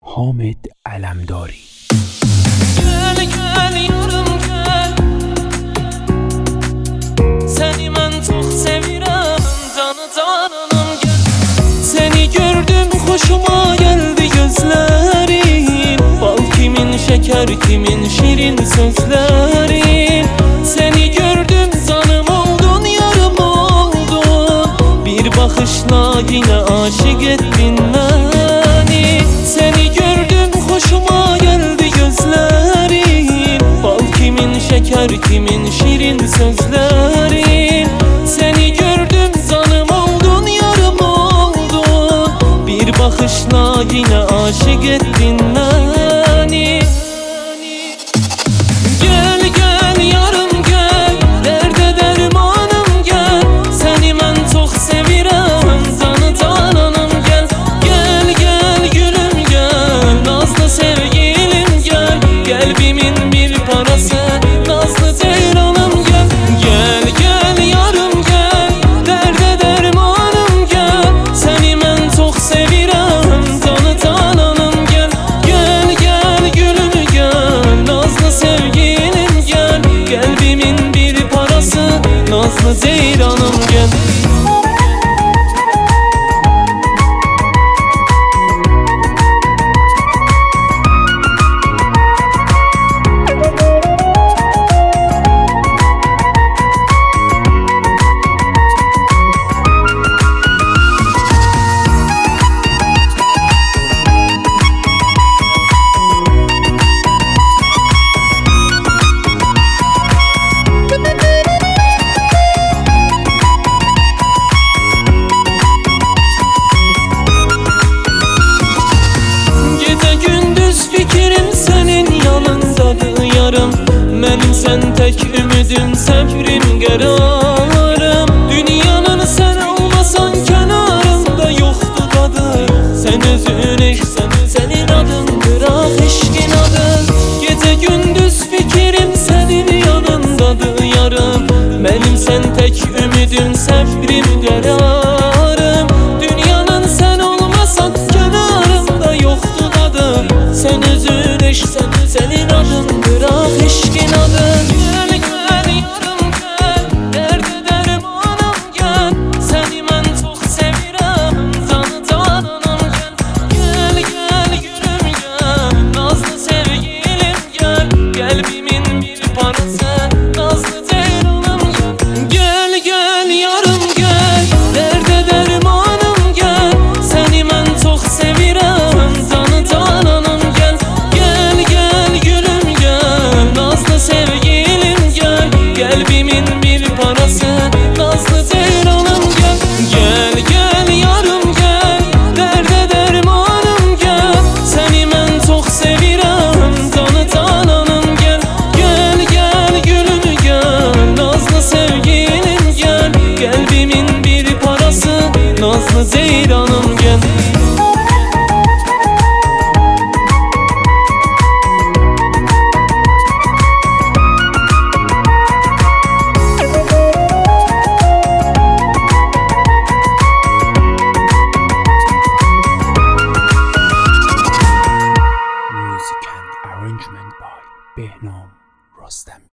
حامد علمداری. Gel gel yarım gel, seni ben çok sevirem, canı cananım gel. Seni gördüm hoşuma geldi gözlerin, bal kimin şeker kimin şirin sözlerin. Seni gördüm canım oldun yarım oldun, bir bakışla yine aşık ettin beni. Seni gördüm hoşuma geldi gözlerin, bal kimin şeker kimin şirin sözlerin. Seni gördüm canım oldun yarım oldun, bir bakışla yine aşık ettin beni. Gel gel yarım gel, derde dermanım gel, seni ben çok sevirem, canı cananım gel. Gel gel gülüm gel, nazlı sevgilim gel, kalbimin bir parası, nazlı ceylanım gel. Gel gel yarım gel, derde dermanım gel, seni ben çok sevirem, canı cananım gel. Gel gel gülüm gel, nazlı sevgilim gel, kalbimin bir parası, nazlı ceylanım gel. Fikrim senin yanındadır yarım, benim sen tek ümidim, sabrim kararım. Dünyanın sen olmasan kenarında yoktu tadı, sen özün eşsen senin adındır, ah eşkin adı. Gece gündüz fikrim senin yanındadır yarım, benim sen tek ümidim, sabrim kararım. Dünyanın sen olmasan kenarında yoktu tadı, sen özün eşsen senin adındır, ah eşkin adın. Gel gel yarım gel, derde dermanım gel, seni ben çok sevirem, canı cananım gel. Gel gel gülüm gel, nazlı sevgilim gel, kalbimin bir parası, nazlı ceylanım gel. Gel gel yarım gel, derde dermanım gel, seni ben çok sevirem, canı cananım gel. Gel gel gülüm gel, nazlı sevgilim gel, kalbimin bir parası, nazlı ceylanım gel. Gel gel yarım gel, derde dermanım gel, seni ben çok sevirem, canı cananım gel. Gel gel gülüm gel, nazlı sevgilim gel, kalbimin bir parası, nazlı ceylanım gel.